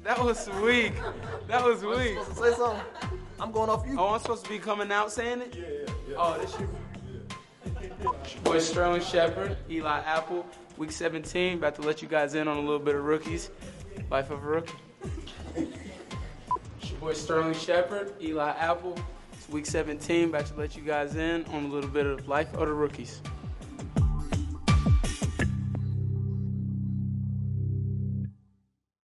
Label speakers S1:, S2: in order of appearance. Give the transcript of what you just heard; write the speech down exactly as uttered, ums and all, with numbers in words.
S1: That was weak. That was
S2: I'm
S1: weak.
S2: supposed to say something? I'm going off you.
S1: Oh, I'm supposed to be coming out saying it?
S2: Yeah, yeah, yeah.
S1: Oh, this your, it's your boy Sterling Shepard, Eli Apple, week seventeen. About to let you guys in on a little bit of rookies. Life of a rookie. It's your boy Sterling Shepard, Eli Apple. It's week seventeen. About to let you guys in on a little bit of life of the rookies.